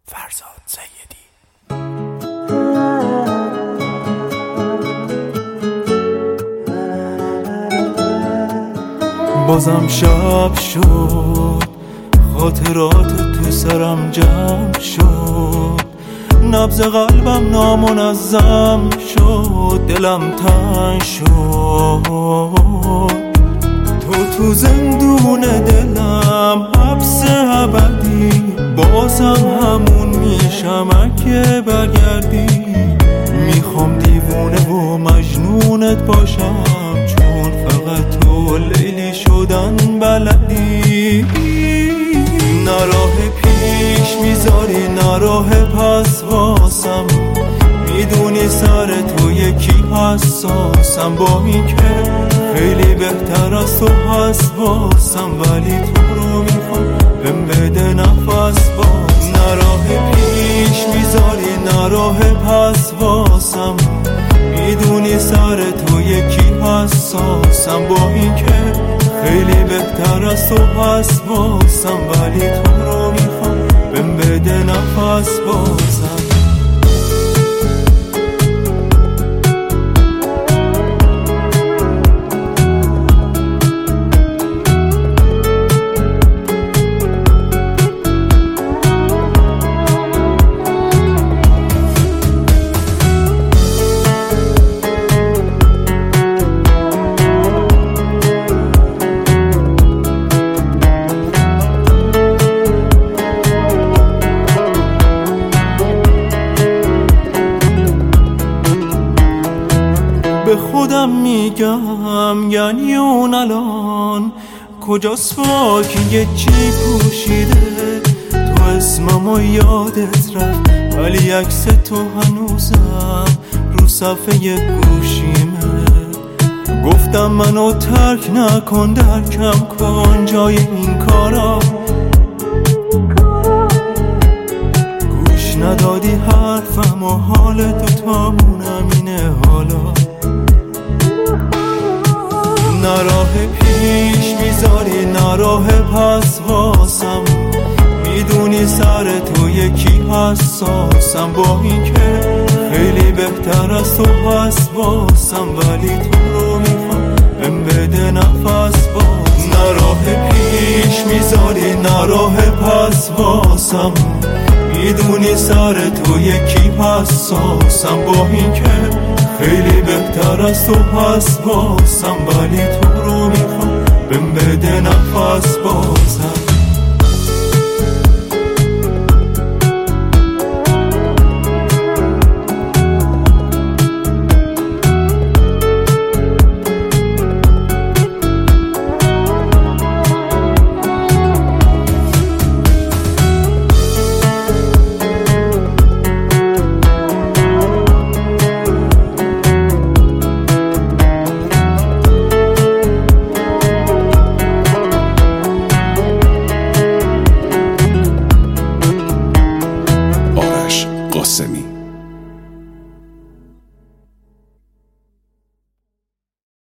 فرزاد سیدی. بازم شب شد، خاطرات تو سرم جمع شد، نبض قلبم نامنظم شد، دلم تنگ شد. تو زندون دلم حبس ابدی، بازم همون میشم اگه برگردی. میخوام دیوونه و مجنونت باشم، چون فقط تو لیلی شدن بلدی. نه راه پیش میذاری نه راه پس واسم، میدونی سر تو یکی حساسم. با این که خیلی بهتر از تو هست واسم، ولی تو رو میخوام بهم بده نفس باز. نه راه پیش میذاری نه راه پس واسم، میدونی سر تو یکی حساسم. با این که خیلی بهتر از تو هست واسم، ولی تو رو میخوام بهم بده نفس بازم. به خودم میگم یعنی اون الان کجاست با که یه چی پوشیده. تو اسممو یادت رفت ولی عکس تو هنوزم رو صفحه گوشیمه. گفتم منو ترک نکن، درکم کن جای این کارا. گوش ندادی حرفم و حال دوتامونم اینه حالا. نه راه پیش میذاری نه راه پس واسم، میدونی سر تو یکی حساسم. با این که خیلی بهتر از تو هست واسم، ولی تو رو میخوام بهم بده نفس باز. نه راه پیش میذاری نه راه پس واسم، میدونی سر تو یکی حساسم. با این که خیلی بهتر از تو هست واسم، ولی تو رو میخوام بهم بده نفس بازم.